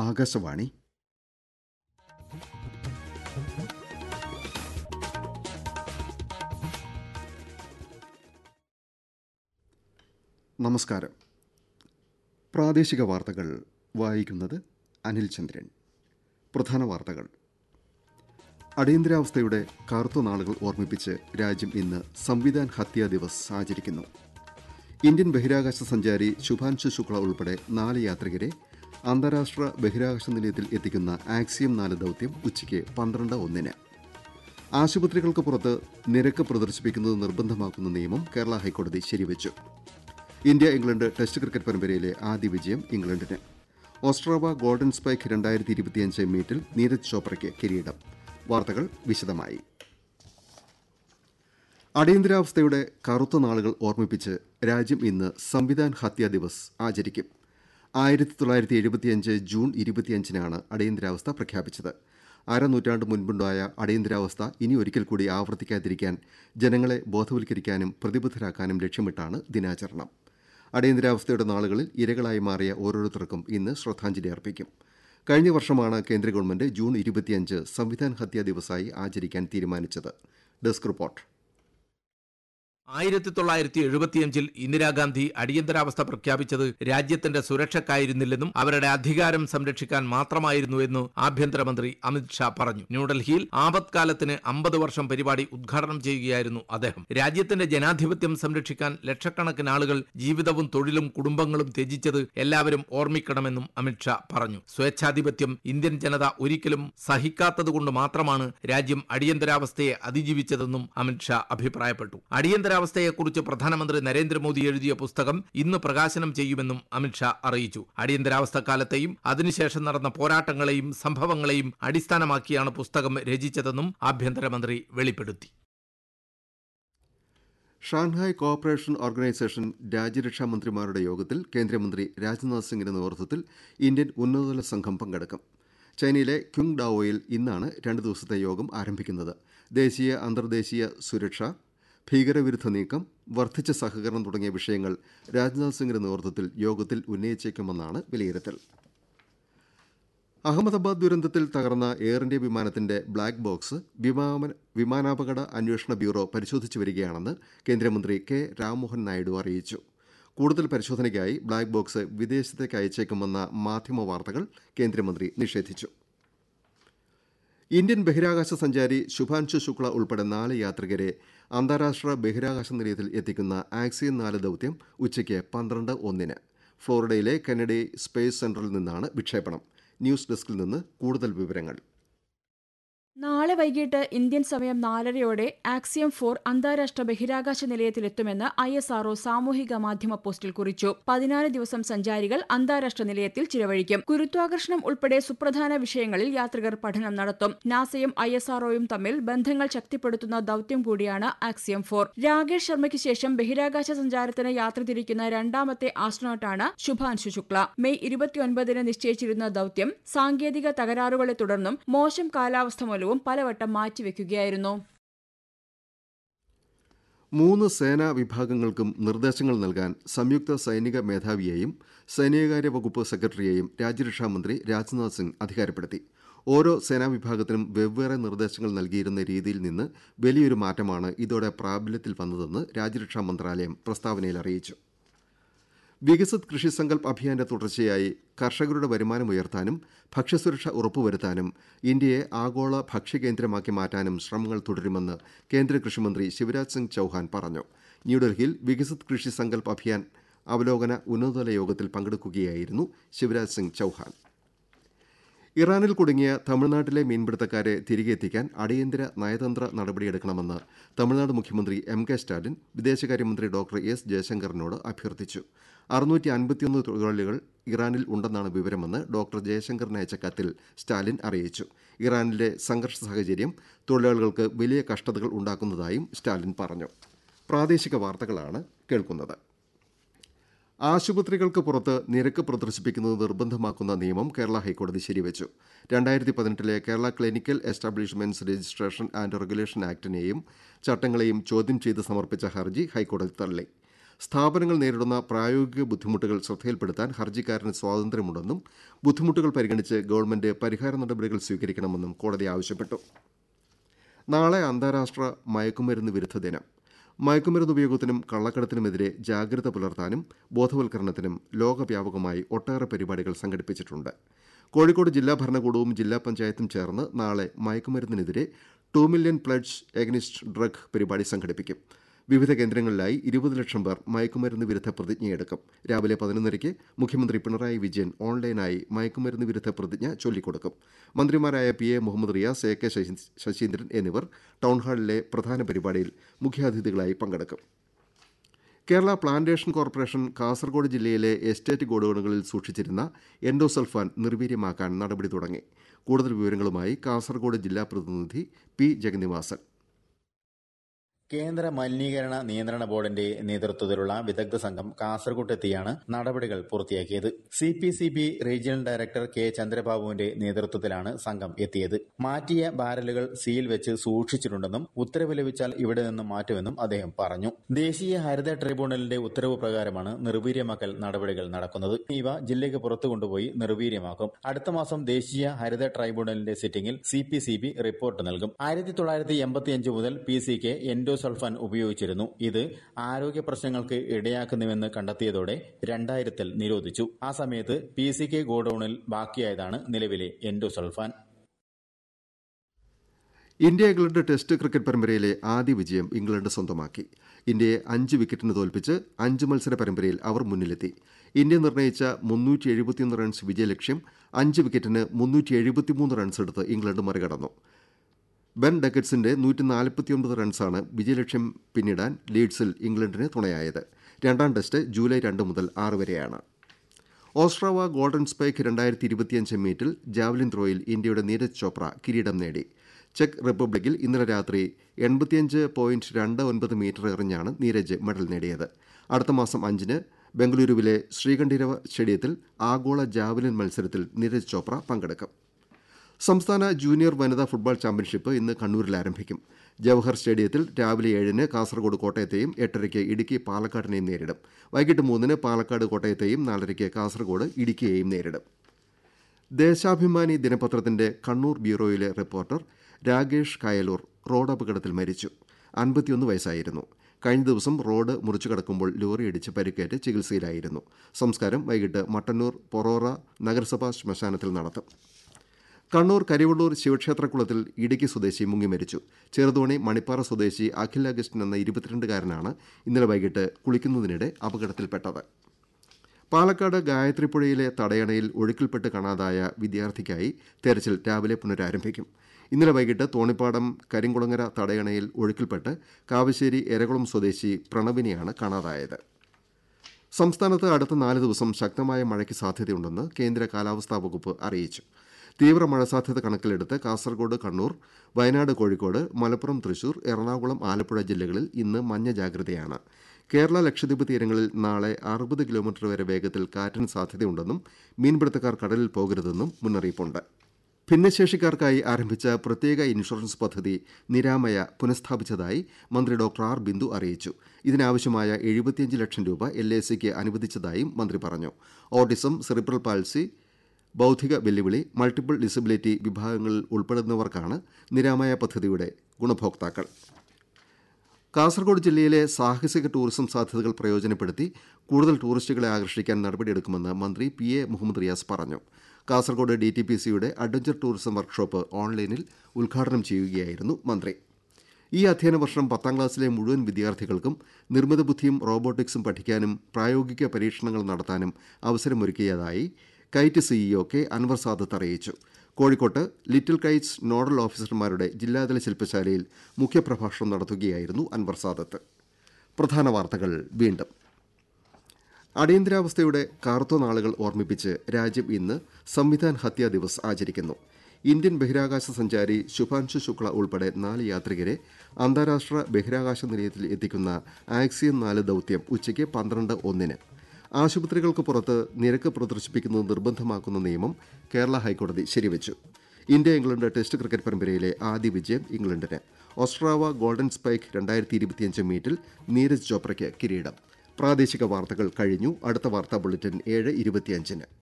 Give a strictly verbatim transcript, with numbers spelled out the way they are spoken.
ആകാശവാണി. നമസ്കാരം. പ്രാദേശിക വാർത്തകൾ വായിക്കുന്നത് അനിൽ ചന്ദ്രൻ. പ്രധാന വാർത്തകൾ. അടിയന്തരാവസ്ഥയുടെ കറുത്ത നാളുകൾ ഓർമ്മിപ്പിച്ച് രാജ്യം ഇന്ന് സംവിധാൻ ഹത്യാ ദിവസ് ആചരിക്കുന്നു. ഇന്ത്യൻ ബഹിരാകാശ സഞ്ചാരി ശുഭാൻശു ശുക്ല ഉൾപ്പെടെ നാല് യാത്രികരെ അന്താരാഷ്ട്ര ബഹിരാകാശ നിലയത്തിൽ എത്തിക്കുന്ന ആക്സിയം നാല് ദൌത്യം ഉച്ചയ്ക്ക് പന്ത്രണ്ട് ഒന്നിന്. ആശുപത്രികൾക്ക് പുറത്ത് നിരക്ക് പ്രദർശിപ്പിക്കുന്നത് നിർബന്ധമാക്കുന്ന നിയമം കേരള ഹൈക്കോടതി ശരിവച്ചു. ഇന്ത്യ ഇംഗ്ലണ്ട് ടെസ്റ്റ് ക്രിക്കറ്റ് പരമ്പരയിലെ ആദ്യ വിജയം ഇംഗ്ലണ്ടിന്. ഓസ്ട്രേലിയ ഗോൾഡൻ സ്പൈക്ക് രണ്ടായിരത്തി ഇരുപത്തിയഞ്ച് മീറ്റിൽ നീരജ് ചോപ്രയ്ക്ക് കിരീടം. വാർത്തകൾ വിശദമായി. അടിയന്തരാവസ്ഥയുടെ കറുത്ത നാളുകൾ ഓർമ്മിപ്പിച്ച് രാജ്യം ഇന്ന് സംവിധാൻ ഹത്യാ ദിവസ് ആചരിക്കും. ആയിരത്തി തൊള്ളായിരത്തി എഴുപത്തിയഞ്ച് ജൂൺ ഇരുപത്തിയഞ്ചിനാണ് അടിയന്തരാവസ്ഥ പ്രഖ്യാപിച്ചത്. അരനൂറ്റാണ്ട് മുൻപുണ്ടായ അടിയന്തരാവസ്ഥ ഇനി ഒരിക്കൽ കൂടി ആവർത്തിക്കാതിരിക്കാൻ ജനങ്ങളെ ബോധവൽക്കരിക്കാനും പ്രതിബദ്ധരാക്കാനും ലക്ഷ്യമിട്ടാണ് ദിനാചരണം. അടിയന്തരാവസ്ഥയുടെ നാളുകളിൽ ഇരകളായി മാറിയ ഓരോരുത്തർക്കും ഇന്ന് ശ്രദ്ധാഞ്ജലി അർപ്പിക്കും. കഴിഞ്ഞ വർഷമാണ് കേന്ദ്ര ഗവൺമെന്റ് ജൂൺ ഇരുപത്തിയഞ്ച് സംവിധാൻ ഹത്യാ ദിവസായി ആചരിക്കാൻ തീരുമാനിച്ചത്. Desk report. ആയിരത്തി തൊള്ളായിരത്തി എഴുപത്തിയഞ്ചിൽ ഇന്ദിരാഗാന്ധി അടിയന്തരാവസ്ഥ പ്രഖ്യാപിച്ചത് രാജ്യത്തിന്റെ സുരക്ഷയ്ക്കായിരുന്നില്ലെന്നും അവരുടെ അധികാരം സംരക്ഷിക്കാൻ മാത്രമായിരുന്നുവെന്ന് ആഭ്യന്തരമന്ത്രി അമിത്ഷാ പറഞ്ഞു. ന്യൂഡൽഹിയിൽ ആപത്കാലത്തിന് അമ്പത് വർഷം പരിപാടി ഉദ്ഘാടനം ചെയ്യുകയായിരുന്നു അദ്ദേഹം. രാജ്യത്തിന്റെ ജനാധിപത്യം സംരക്ഷിക്കാൻ ലക്ഷക്കണക്കിന് ആളുകൾ ജീവിതവും തൊഴിലും കുടുംബങ്ങളും ത്യജിച്ചത് എല്ലാവരും ഓർമ്മിക്കണമെന്നും അമിത്ഷാ പറഞ്ഞു. സ്വേച്ഛാധിപത്യം ഇന്ത്യൻ ജനത ഒരിക്കലും സഹിക്കാത്തതുകൊണ്ട് മാത്രമാണ് രാജ്യം അടിയന്തരാവസ്ഥയെ അതിജീവിച്ചതെന്നും അമിത്ഷാ അഭിപ്രായപ്പെട്ടു. അടിയന്തര അവസ്ഥയെക്കുറിച്ച് പ്രധാനമന്ത്രി നരേന്ദ്രമോദി എഴുതിയ പുസ്തകം ഇന്ന് പ്രകാശനം ചെയ്യുമെന്നും അമിത്ഷാ അറിയിച്ചു. അടിയന്തരാവസ്ഥ കാലത്തെയും അതിനുശേഷം നടന്ന പോരാട്ടങ്ങളെയും സംഭവങ്ങളെയും അടിസ്ഥാനമാക്കിയാണ് പുസ്തകം രചിച്ചതെന്നും ആഭ്യന്തരമന്ത്രി വെളിപ്പെടുത്തി. ഷാങ്ഹായ് കോഓപ്പറേഷൻ ഓർഗനൈസേഷൻ രാജ്യരക്ഷാ മന്ത്രിമാരുടെ യോഗത്തിൽ കേന്ദ്രമന്ത്രി രാജ്നാഥ് സിംഗിന്റെ നേതൃത്വത്തിൽ ഇന്ത്യൻ ഉന്നതതല സംഘം പങ്കെടുക്കും. ചൈനയിലെ ക്യുങ് ഡാവോയിൽ ഇന്നാണ് രണ്ട് ദിവസത്തെ യോഗം ആരംഭിക്കുന്നത്. ദേശീയ അന്തർദേശീയ സുരക്ഷ, ഭീകരവിരുദ്ധ നീക്കം, വർദ്ധിച്ച സഹകരണം തുടങ്ങിയ വിഷയങ്ങൾ രാജ്നാഥ് സിംഗിന്റെ നേതൃത്വത്തിൽ യോഗത്തിൽ ഉന്നയിച്ചേക്കുമെന്നാണ് വിലയിരുത്തൽ. അഹമ്മദാബാദ് ദുരന്തത്തിൽ തകർന്ന എയർ ഇന്ത്യ വിമാനത്തിന്റെ ബ്ലാക്ക് ബോക്സ് വിമാന വിമാനാപകട അന്വേഷണ ബ്യൂറോ പരിശോധിച്ചു വരികയാണെന്ന് കേന്ദ്രമന്ത്രി കെ രാംമോഹൻ നായിഡു അറിയിച്ചു. കൂടുതൽ പരിശോധനയ്ക്കായി ബ്ലാക്ക് ബോക്സ് വിദേശത്തേക്ക് അയച്ചേക്കുമെന്ന മാധ്യമ വാർത്തകൾ കേന്ദ്രമന്ത്രി നിഷേധിച്ചു. ഇന്ത്യൻ ബഹിരാകാശ സഞ്ചാരി ശുഭാൻശു ശുക്ല ഉൾപ്പെടെ നാല് യാത്രികരെ അന്താരാഷ്ട്ര ബഹിരാകാശ നിലയത്തിൽ എത്തിക്കുന്ന ആക്സിയം നാല് ദൌത്യം ഉച്ചയ്ക്ക് പന്ത്രണ്ട് ഒന്നിന് ഫ്ലോറിഡയിലെ കെന്നഡി സ്പേസ് സെന്ററിൽ നിന്നാണ് വിക്ഷേപണം. ന്യൂസ് ഡെസ്കിൽ നിന്ന് കൂടുതൽ വിവരങ്ങൾ. നാളെ വൈകിട്ട് ഇന്ത്യൻ സമയം നാലരയോടെ ആക്സിയം ഫോർ അന്താരാഷ്ട്ര ബഹിരാകാശ നിലയത്തിലെത്തുമെന്ന് ഐ എസ് ആർഒ സാമൂഹിക മാധ്യമ പോസ്റ്റിൽ കുറിച്ചു. പതിനാല് ദിവസം സഞ്ചാരികൾ അന്താരാഷ്ട്ര നിലയത്തിൽ ചിലവഴിക്കും. ഗുരുത്വാകർഷണം ഉൾപ്പെടെ സുപ്രധാന വിഷയങ്ങളിൽ യാത്രികർ പഠനം നടത്തും. നാസയും ഐ എസ് ആർഒയും തമ്മിൽ ബന്ധങ്ങൾ ശക്തിപ്പെടുത്തുന്ന ദൌത്യം കൂടിയാണ് ആക്സിയം ഫോർ. രാകേഷ് ശർമ്മയ്ക്ക് ശേഷം ബഹിരാകാശ സഞ്ചാരത്തിന് യാത്ര തിരിക്കുന്ന രണ്ടാമത്തെ ആസ്ട്രോനോട്ടാണ് ശുഭാൻശു ശുക്ല. മെയ് ഇരുപത്തിയൊൻപതിന് നിശ്ചയിച്ചിരുന്ന ദൌത്യം സാങ്കേതിക തകരാറുകളെ തുടർന്നും മോശം കാലാവസ്ഥ മൂലവും പലവട്ടം മാറ്റിവെക്കുകയായിരുന്നു. മൂന്ന് സേനാ വിഭാഗങ്ങൾക്കും നിർദ്ദേശങ്ങൾ നൽകാൻ സംയുക്ത സൈനിക മേധാവിയെയും സൈനികകാര്യ വകുപ്പ് സെക്രട്ടറിയെയും രാജ്യരക്ഷാമന്ത്രി രാജ്നാഥ് സിംഗ് അധികാരപ്പെടുത്തി. ഓരോ സേനാ വിഭാഗത്തിനും വെവ്വേറെ നിർദ്ദേശങ്ങൾ നൽകിയിരുന്ന രീതിയിൽ നിന്ന് വലിയൊരു മാറ്റമാണ് ഇതോടെ പ്രാബല്യത്തിൽ വന്നതെന്ന് രാജ്യരക്ഷാ മന്ത്രാലയം പ്രസ്താവനയിൽ അറിയിച്ചു. വികസിത് കൃഷി സങ്കൽപ് അഭിയാന്റെ തുടർച്ചയായി കർഷകരുടെ വരുമാനം ഉയർത്താനും ഭക്ഷ്യസുരക്ഷ ഉറപ്പുവരുത്താനും ഇന്ത്യയെ ആഗോള ഭക്ഷ്യകേന്ദ്രമാക്കി മാറ്റാനും ശ്രമങ്ങൾ തുടരുമെന്ന് കേന്ദ്ര കൃഷിമന്ത്രി ശിവരാജ് സിംഗ് ചൌഹാൻ പറഞ്ഞു. ന്യൂഡൽഹിയിൽ വികസിത് കൃഷി സങ്കൽപ് അഭിയാൻ അവലോകന ഉന്നതതല യോഗത്തിൽ പങ്കെടുക്കുകയായിരുന്നു ശിവരാജ് സിംഗ് ചൌഹാൻ. ഇറാനിൽ കുടുങ്ങിയ തമിഴ്നാട്ടിലെ മീൻപിടുത്തക്കാരെ തിരികെ എത്തിക്കാൻ അടിയന്തര നയതന്ത്ര നടപടിയെടുക്കണമെന്ന് തമിഴ്നാട് മുഖ്യമന്ത്രി എം കെ സ്റ്റാലിൻ വിദേശകാര്യമന്ത്രി ഡോക്ടർ എസ് ജയശങ്കറിനോട് അഭ്യർത്ഥിച്ചു. അറുന്നൂറ്റി അൻപത്തിയൊന്ന് തൊഴിലാളികൾ ഇറാനിൽ ഉണ്ടെന്നാണ് വിവരമെന്ന് ഡോക്ടർ ജയശങ്കറിന് അയച്ച കത്തിൽ സ്റ്റാലിൻ അറിയിച്ചു. ഇറാനിലെ സംഘർഷ സാഹചര്യം തൊഴിലാളികൾക്ക് വലിയ കഷ്ടതകൾ ഉണ്ടാക്കുന്നതായും സ്റ്റാലിൻ പറഞ്ഞു. പ്രാദേശിക വാർത്തകളാണ് കേൾക്കുന്നത്. ആശുപത്രികൾക്ക് പുറത്ത് നിരക്ക് പ്രദർശിപ്പിക്കുന്നത് നിർബന്ധമാക്കുന്ന നിയമം കേരള ഹൈക്കോടതി ശരിവച്ചു. രണ്ടായിരത്തി പതിനെട്ടിലെ Kerala clinical establishments registration and regulation ആക്ടിനെയും ചട്ടങ്ങളെയും ചോദ്യം ചെയ്ത് സമർപ്പിച്ച ഹർജി ഹൈക്കോടതി തള്ളി. സ്ഥാപനങ്ങൾ നേരിടുന്ന പ്രായോഗിക ബുദ്ധിമുട്ടുകൾ ശ്രദ്ധയിൽപ്പെടുത്താൻ ഹർജിക്കാരന് സ്വാതന്ത്ര്യമുണ്ടെന്നും ബുദ്ധിമുട്ടുകൾ പരിഗണിച്ച് ഗവൺമെന്റ് പരിഹാര നടപടികൾ സ്വീകരിക്കണമെന്നും കോടതി ആവശ്യപ്പെട്ടു. നാളെ അന്താരാഷ്ട്ര മയക്കുമരുന്ന് വിരുദ്ധ ദിനം. മയക്കുമരുന്ന് ഉപയോഗത്തിനും കള്ളക്കടത്തിനുമെതിരെ ജാഗ്രത പുലർത്താനും ബോധവൽക്കരണത്തിനും ലോകവ്യാപകമായി ഒട്ടേറെ പരിപാടികൾ സംഘടിപ്പിച്ചിട്ടുണ്ട്. കോഴിക്കോട് ജില്ലാ ഭരണകൂടവും ജില്ലാ പഞ്ചായത്തും ചേർന്ന് നാളെ മയക്കുമരുന്നിനെതിരെ two million pledge against drug പരിപാടി സംഘടിപ്പിക്കും. വിവിധ കേന്ദ്രങ്ങളിലായി ഇരുപത് ലക്ഷം പേർ മയക്കുമരുന്ന് വിരുദ്ധ പ്രതിജ്ഞയെടുക്കും. രാവിലെ പതിനൊന്നരയ്ക്ക് മുഖ്യമന്ത്രി പിണറായി വിജയൻ ഓൺലൈനായി മയക്കുമരുന്ന് വിരുദ്ധ പ്രതിജ്ഞ ചൊല്ലിക്കൊടുക്കും. മന്ത്രിമാരായ P A Muhammad Riyas, A K Saseendran എന്നിവർ ടൗൺഹാളിലെ പ്രധാന പരിപാടിയിൽ മുഖ്യാതിഥികളായി പങ്കെടുക്കും. കേരള പ്ലാന്റേഷൻ കോർപ്പറേഷൻ കാസർഗോഡ് ജില്ലയിലെ എസ്റ്റേറ്റ് ഗോഡൌണുകളിൽ സൂക്ഷിച്ചിരുന്ന എൻഡോസൾഫാൻ നിർവീര്യമാക്കാൻ നടപടി തുടങ്ങി. കൂടുതൽ വിവരങ്ങളുമായി കാസർഗോഡ് ജില്ലാ പ്രതിനിധി പി ജഗന്നിവാസൻ. കേന്ദ്ര മലിനീകരണ നിയന്ത്രണ ബോർഡിന്റെ നേതൃത്വത്തിലുള്ള വിദഗ്ധ സംഘം കാസർകോട്ട് എത്തിയാണ് നടപടികൾ പൂർത്തിയാക്കിയത്. C P C B regional director K ചന്ദ്രബാബുവിന്റെ നേതൃത്വത്തിലാണ് സംഘം എത്തിയത്. മാറ്റിയ ബാരലുകൾ സീൽ വെച്ച് സൂക്ഷിച്ചിട്ടുണ്ടെന്നും ഉത്തരവ് ലഭിച്ചാൽ ഇവിടെ നിന്നും മാറ്റുമെന്നും അദ്ദേഹം പറഞ്ഞു. ദേശീയ ഹരിത ട്രൈബ്യൂണലിന്റെ ഉത്തരവ് പ്രകാരമാണ് നിർവീര്യമാക്കൽ നടപടികൾ നടക്കുന്നത്. ഇവ ജില്ലയ്ക്ക് പുറത്തു കൊണ്ടുപോയി നിർവീര്യമാക്കും. അടുത്ത മാസം ദേശീയ ഹരിത ട്രൈബ്യൂണലിന്റെ സിറ്റിംഗിൽ C P C B report നൽകും. ആയിരത്തി തൊള്ളായിരത്തി എൺപത്തിയഞ്ച് മുതൽ P C K endosulfan ഉപയോഗിച്ചിരുന്നു. ഇത് ആരോഗ്യ പ്രശ്നങ്ങൾക്ക് ഇടയാക്കുന്നുവെന്ന് കണ്ടെത്തിയതോടെ രണ്ടായിരത്തിൽ നിരോധിച്ചു. ആ സമയത്ത് പി സി കെ ഗോഡൌണിൽ ബാക്കിയായതാണ് നിലവിലെ endosulfan. India England test cricket പരമ്പരയിലെ ആദ്യ വിജയം ഇംഗ്ലണ്ട് സ്വന്തമാക്കി. ഇന്ത്യയെ അഞ്ച് വിക്കറ്റിന് തോൽപ്പിച്ച് അഞ്ച് മത്സര പരമ്പരയിൽ അവർ മുന്നിലെത്തി. ഇന്ത്യ നിർണയിച്ച മുന്നൂറ്റി എഴുപത്തിയൊന്ന് റൺസ് വിജയലക്ഷ്യം അഞ്ച് വിക്കറ്റിന് മുന്നൂറ്റി എഴുപത്തിമൂന്ന് റൺസ് എടുത്ത് ഇംഗ്ലണ്ട് മറികടന്നു. ബെൻ ഡക്കറ്റ്സിന്റെ നൂറ്റി നാൽപ്പത്തിയൊൻപത് റൺസാണ് വിജയലക്ഷ്യം പിന്നിടാൻ ലീഡ്സിൽ ഇംഗ്ലണ്ടിന് തുണയായത്. രണ്ടാം ടെസ്റ്റ് ജൂലൈ രണ്ട് മുതൽ ആറ് വരെയാണ്. ഓസ്ട്രാവ ഗോൾഡൻ സ്പൈക്ക് രണ്ടായിരത്തി ഇരുപത്തിയഞ്ച് മീറ്റിൽ ജാവലിൻ ത്രോയിൽ ഇന്ത്യയുടെ നീരജ് ചോപ്ര കിരീടം നേടി. ചെക്ക് റിപ്പബ്ലിക്കിൽ ഇന്നലെ രാത്രി എൺപത്തിയഞ്ച് പോയിന്റ് രണ്ട് ഒൻപത് മീറ്റർ എറിഞ്ഞാണ് നീരജ് മെഡൽ നേടിയത്. അടുത്ത മാസം അഞ്ചിന് ബംഗളൂരുവിലെ ശ്രീകണ്ഠീരവ സ്റ്റേഡിയത്തിൽ ആഗോള ജാവലിൻ മത്സരത്തിൽ നീരജ് ചോപ്ര പങ്കെടുക്കും. സംസ്ഥാന ജൂനിയർ വനിതാ ഫുട്ബോൾ ചാമ്പ്യൻഷിപ്പ് ഇന്ന് കണ്ണൂരിൽ ആരംഭിക്കും. ജവഹർ സ്റ്റേഡിയത്തിൽ രാവിലെ ഏഴിന് കാസർഗോഡ് കോട്ടയത്തെയും എട്ടരയ്ക്ക് ഇടുക്കി പാലക്കാടിനെയും നേരിടും. വൈകിട്ട് മൂന്നിന് പാലക്കാട് കോട്ടയത്തെയും നാലരയ്ക്ക് കാസർഗോഡ് ഇടുക്കിയെയും നേരിടും. ദേശാഭിമാനി ദിനപത്രത്തിന്റെ കണ്ണൂർ ബ്യൂറോയിലെ റിപ്പോർട്ടർ രാകേഷ് കായലൂർ റോഡ് അപകടത്തിൽ മരിച്ചു. അൻപത്തിയൊന്ന് വയസ്സായിരുന്നു. കഴിഞ്ഞ ദിവസം റോഡ് മുറിച്ചു കടക്കുമ്പോൾ ലോറിയിടിച്ച് പരിക്കേറ്റ് ചികിത്സയിലായിരുന്നു. സംസ്കാരം വൈകിട്ട് മട്ടന്നൂർ പൊറോറ നഗരസഭാ ശ്മശാനത്തിൽ നടത്തും. കണ്ണൂർ കരിവള്ളൂർ ശിവക്ഷേത്രക്കുളത്തിൽ ഇടുക്കി സ്വദേശി മുങ്ങി മരിച്ചു. ചെറുതോണി മണിപ്പാറ സ്വദേശി അഖിൽ അഗസ്റ്റിൻ എന്ന ഇരുപത്തിരണ്ടുകാരനാണ് ഇന്നലെ വൈകിട്ട് കുളിക്കുന്നതിനിടെ അപകടത്തിൽപ്പെട്ടത്. പാലക്കാട് ഗായത്രിപ്പുഴയിലെ തടയണയിൽ ഒഴുക്കിൽപ്പെട്ട് കാണാതായ വിദ്യാർത്ഥിക്കായി തെരച്ചിൽ രാവിലെ പുനരാരംഭിക്കും. ഇന്നലെ വൈകിട്ട് തോണിപ്പാടം കരിങ്കുളങ്ങര തടയണയിൽ ഒഴുക്കിൽപ്പെട്ട് കാവശ്ശേരി എരകുളം സ്വദേശി പ്രണവിനെയാണ് കാണാതായത്. സംസ്ഥാനത്ത് അടുത്ത നാല് ദിവസം ശക്തമായ മഴയ്ക്ക് സാധ്യതയുണ്ടെന്ന് കേന്ദ്ര കാലാവസ്ഥാ വകുപ്പ് അറിയിച്ചു. തീവ്ര മഴ സാധ്യത കണക്കിലെടുത്ത് കാസർഗോഡ്, കണ്ണൂർ, വയനാട്, കോഴിക്കോട്, മലപ്പുറം, തൃശൂർ, എറണാകുളം, ആലപ്പുഴ ജില്ലകളിൽ ഇന്ന് മഞ്ഞ ജാഗ്രതയാണ്. കേരള ലക്ഷദ്വീപ് തീരങ്ങളിൽ നാളെ അറുപത് കിലോമീറ്റർ വരെ വേഗത്തിൽ കാറ്റിന് സാധ്യതയുണ്ടെന്നും മീൻപിടുത്തക്കാർ കടലിൽ പോകരുതെന്നും മുന്നറിയിപ്പുണ്ട്. ഭിന്നശേഷിക്കാർക്കായി ആരംഭിച്ച പ്രത്യേക ഇൻഷുറൻസ് പദ്ധതി നിരാമയ പുനഃസ്ഥാപിച്ചതായി മന്ത്രി ഡോക്ടർ ആർ ബിന്ദു അറിയിച്ചു. ഇതിനാവശ്യമായ എഴുപത്തിയഞ്ച് ലക്ഷം രൂപ എൽ ഐ സിക്ക് അനുവദിച്ചതായും മന്ത്രി പറഞ്ഞു. ഓട്ടിസം, സെറിബ്രൽ പാൾസി, ബൌദ്ധിക വെല്ലുവിളി, മൾട്ടിപ്പിൾ ഡിസബിലിറ്റി വിഭാഗങ്ങളിൽ ഉൾപ്പെടുന്നവർക്കാണ് നിരാമയ പദ്ധതിയുടെ ഗുണഭോക്താക്കൾ. കാസർഗോഡ് ജില്ലയിലെ സാഹസിക ടൂറിസം സാധ്യതകൾ പ്രയോജനപ്പെടുത്തി കൂടുതൽ ടൂറിസ്റ്റുകളെ ആകർഷിക്കാൻ നടപടിയെടുക്കുമെന്ന് മന്ത്രി പി എ മുഹമ്മദ് റിയാസ് പറഞ്ഞു. കാസർഗോഡ് ഡി ടി പി സിയുടെ അഡ്വഞ്ചർ ടൂറിസം വർക്ക്ഷോപ്പ് ഓൺലൈനിൽ ഉദ്ഘാടനം ചെയ്യുകയായിരുന്നു മന്ത്രി. ഈ അധ്യയന വർഷം പത്താം ക്ലാസ്സിലെ മുഴുവൻ വിദ്യാർത്ഥികൾക്കും നിർമ്മിത ബുദ്ധിയും റോബോട്ടിക്സും പഠിക്കാനും പ്രായോഗിക പരീക്ഷണങ്ങൾ നടത്താനും അവസരമൊരുക്കിയതായി KITE CEO K Anwar Sadath അറിയിച്ചു. കോഴിക്കോട്ട് ലിറ്റിൽ കൈറ്റ്സ് നോഡൽ ഓഫീസർമാരുടെ ജില്ലാതല ശില്പശാലയിൽ മുഖ്യപ്രഭാഷണം നടത്തുകയായിരുന്നു അൻവർ സാദത്ത്. പ്രധാന വാർത്തകൾ വീണ്ടും. അടിയന്തരാവസ്ഥയുടെ കാർത്തോ നാളുകൾ ഓർമ്മിപ്പിച്ച് രാജ്യം ഇന്ന് സംവിധാൻ ഹത്യാ ദിവസ് ആചരിക്കുന്നു. ഇന്ത്യൻ ബഹിരാകാശ സഞ്ചാരി ശുഭാൻശു ശുക്ല ഉൾപ്പെടെ നാല് യാത്രികരെ അന്താരാഷ്ട്ര ബഹിരാകാശ നിലയത്തിൽ എത്തിക്കുന്ന ആക്സിയൻ നാല് ദൌത്യം ഉച്ചയ്ക്ക് പന്ത്രണ്ട് ഒന്നിന്. ആശുപത്രികൾക്ക് പുറത്ത് നിരക്ക് പ്രദർശിപ്പിക്കുന്നത് നിർബന്ധമാക്കുന്ന നിയമം കേരള ഹൈക്കോടതി ശരിവച്ചു. ഇന്ത്യ ഇംഗ്ലണ്ട് ടെസ്റ്റ് ക്രിക്കറ്റ് പരമ്പരയിലെ ആദ്യ വിജയം ഇംഗ്ലണ്ടിന്. ഓസ്ട്രാവ ഗോൾഡൻ സ്പൈക്ക് രണ്ടായിരത്തി ഇരുപത്തിയഞ്ച് മീറ്റിൽ നീരജ് ചോപ്രയ്ക്ക് കിരീടം. പ്രാദേശിക വാർത്തകൾ കഴിഞ്ഞു. അടുത്ത വാർത്താ ബുള്ളറ്റിൻ ഏഴ് ഇരുപത്തിയഞ്ചിന്.